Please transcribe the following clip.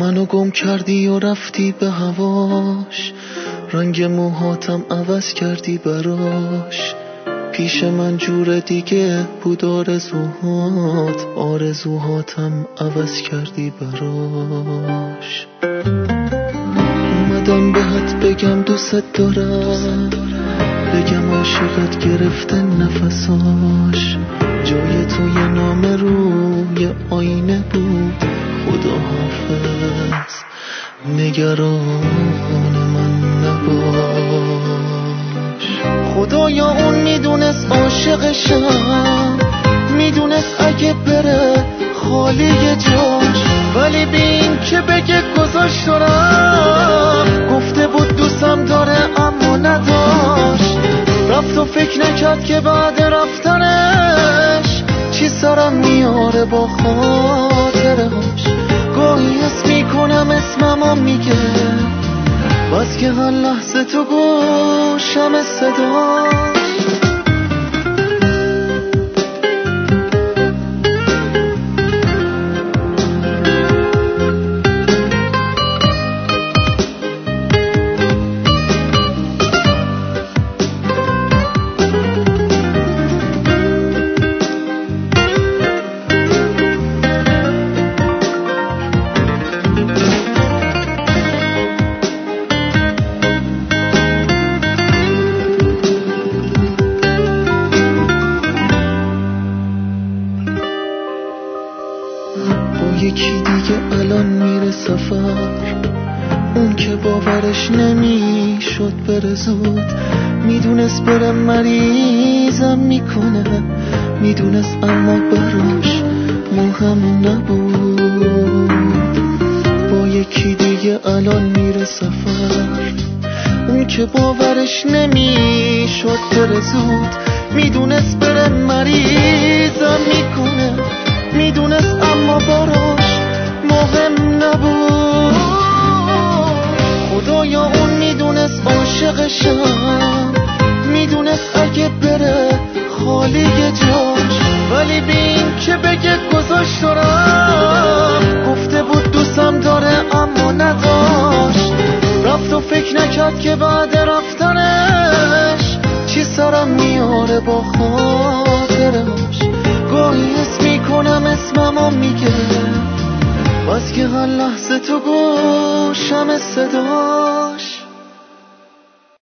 منو گم کردی و رفتی به هواش، رنگ موهاتم عوض کردی براش. پیش من جور دیگه بود آرزوهاتم عوض کردی براش. اومدم بهت بگم دوست دارم، بگم عاشقت گرفته نفساش. جای تو یه نامه روی آینه بود، خدا حافظ نگران من نباش. خدایا اون میدونست عاشقشم، میدونست اگه بره خالی جاش، ولی بی این که بگه گذاشت دارم. گفته بود دوستم داره اما نداشت، رفت و فکر نکرد که بعد رفتنش چی سرم میاره با خاطرهاش. گاهی حس میکنم اسممو میگه، بس که هر لحظه تو گوشم صداش. یکی دیگه الان میره سفر، اون که باورش نمیشد بره زود. میدونست بره مریضم میکنه، میدونست اما براش مهم نبود. با یکی دیگه الان میره سفر، اون که باورش نمیشد بره زود. میدونست بره مریضم میکنه، میدونست اما براش مهم نبود. خدایا اون میدونست عاشقشم، میدونست اگه بره خالی جاش، ولی بی این که بگه گذاشت دارم. گفته بود دوستم داره اما نداشت، رفت و فکر نکرد که بعد رفتنش چی سرم میاره با خاطرهاش. گاهی حس میکنم اسممو میگه، بس که هر لحظه تو گوشم صدا.